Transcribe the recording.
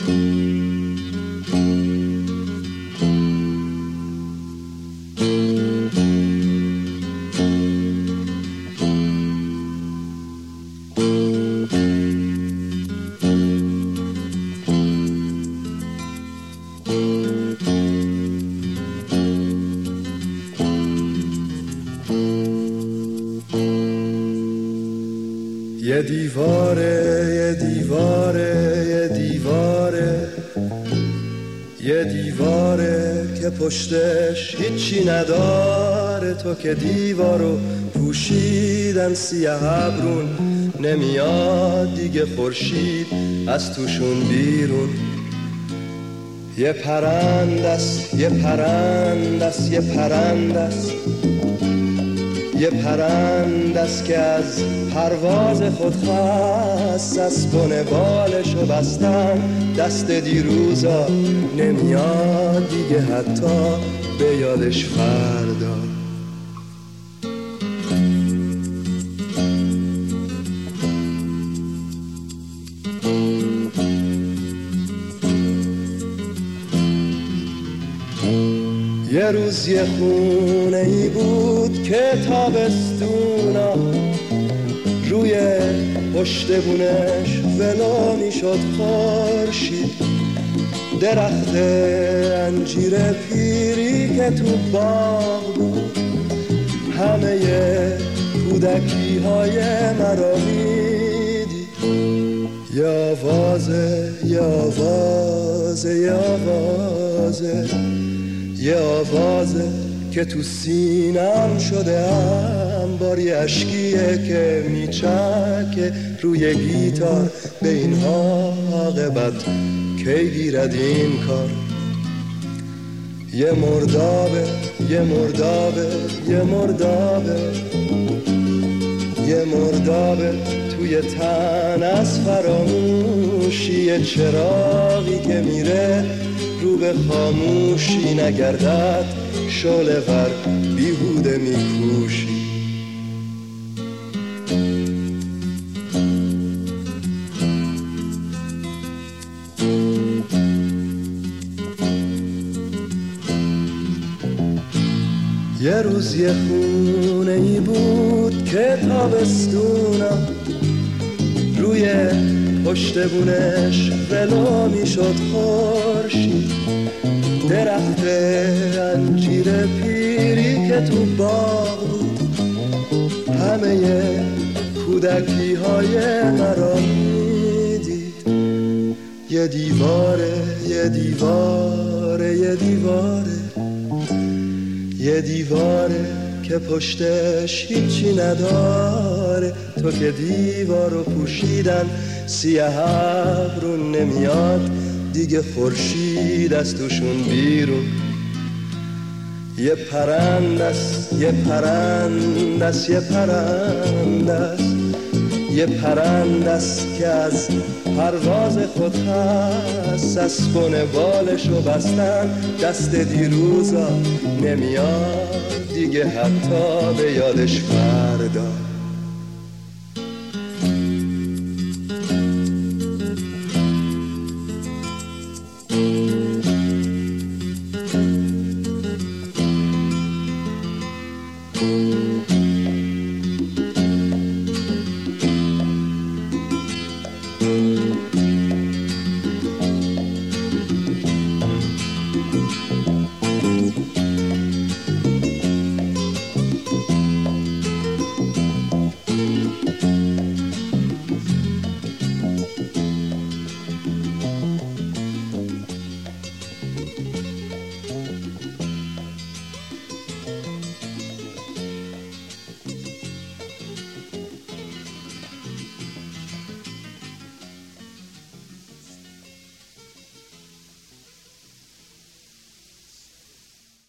یه دیواره یه دیواره یه دیواره یه دیواره که پشتش هیچی نداره، تو که دیوارو پوشیدن سیاه ابرون، نمیاد دیگه خورشید از توشون بیرون. یه پرندست یه پرندست یه پرندست یه پرندست که از پرواز خود خست، از بن بالشو بستن دست دیروزا، نمیاد دیگه حتی به یادش فردا. یه روز یه خونه ای بود که تابستونا روی پشت بونش ولانی شد خورشید، درخت انجیر پیری که تو باغ بود همه کودکی های مرا میدید. یه آوازه یه آوازه یه آوازه یه آوازه که تو سینم شده انبار، یه عشقیه که میچکه روی گیتار، به این عاقبت کی گیرد این کار. یه مردابه یه مردابه یه مردابه یه مردابه توی تن از فراموشی، یه چراغی که میره رو به خاموشی، نگردد شعله ور بیهوده میکوشی. یه روز یه خونه ای بود که تابستونا روی پشت بونش ولو میشد خورشید، درخت انجیر پیری که تو باغ بود همه کودکی های مرا میدید. یه دیواره یه دیواره یه دیواره یه دیواره که پشتش هیچی نداره، تو که دیوارو پوشیدن سیاه ابرون، نمیاد دیگه خورشید از توشون بیرون. یه پرندست یه پرندست یه پرندست یه پرندست که از پرواز خود خست، از بن بالشو بستن دست دیروزا، نمیاد دیگه حتی به یادش فردا.